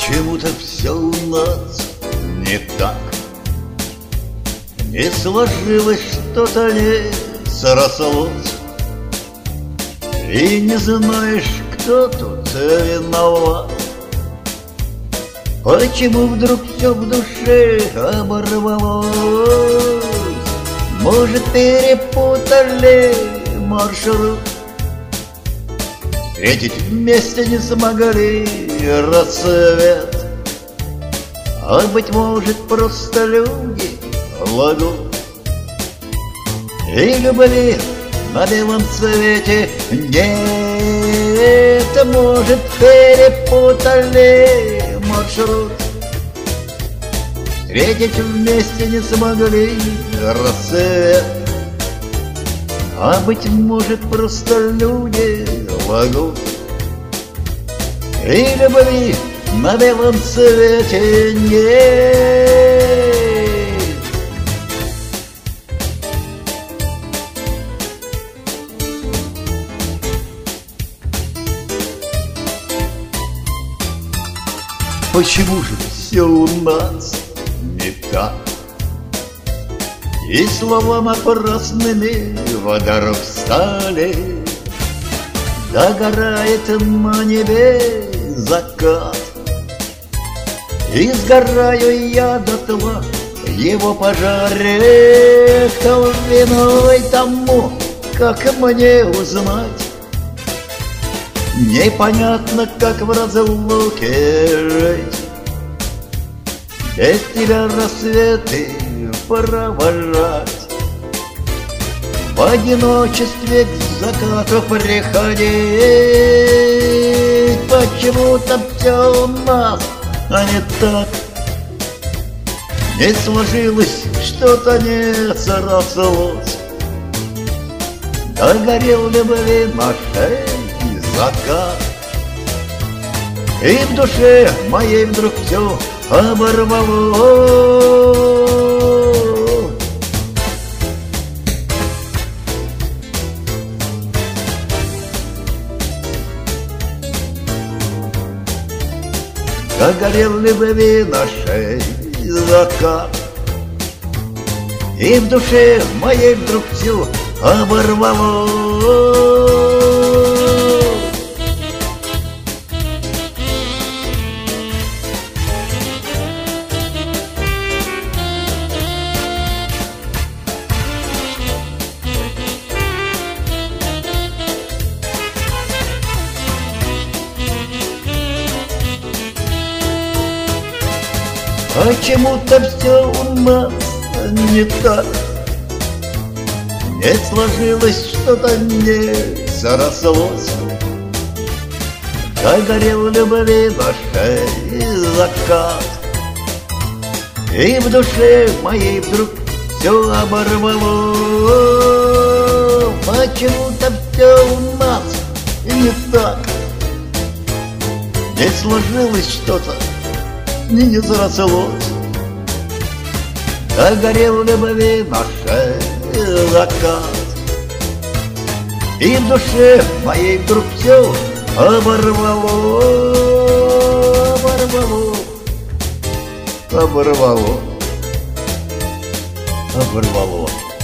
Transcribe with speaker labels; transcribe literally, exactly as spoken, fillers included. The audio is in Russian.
Speaker 1: Почему-то все у нас не так. Не сложилось что-то, не срослось. И не знаешь, кто тут виноват. Почему вдруг все в душе оборвалось? Может, перепутали маршрут? Встретить вместе не смогли рассвет. А быть может, просто люди лгут. И любви на белом цвете нет. Может, перепутали маршрут. Встретить вместе не смогли рассвет. А быть может, просто люди лгут. И любви на белом цвете нет. Почему же все у нас не так? И слова напрасными в дорог стали. Догорает на небе закат, и сгораю я дотла его пожаре. Кто виной тому, как мне узнать? Непонятно, как в разлуке жить. Без тебя рассветы провожать. В одиночестве к закату приходить. Почему-то все у нас, а не так. Не сложилось, что-то не срослось. Догорел любви на шее закат. И в душе моей вдруг все оборвалось. Догорел любви на шее закат. И в душе моей вдруг все оборвалось. Почему-то все у нас не так. Не сложилось, что-то не срослось. Догорел любви на шее закат. И в душе моей вдруг все оборвалось. Почему-то все у нас не так. Не сложилось что-то, не срослось. Догорел любви на шее закат. И в душе моей вдруг все оборвало, оборвало, оборвало, оборвало.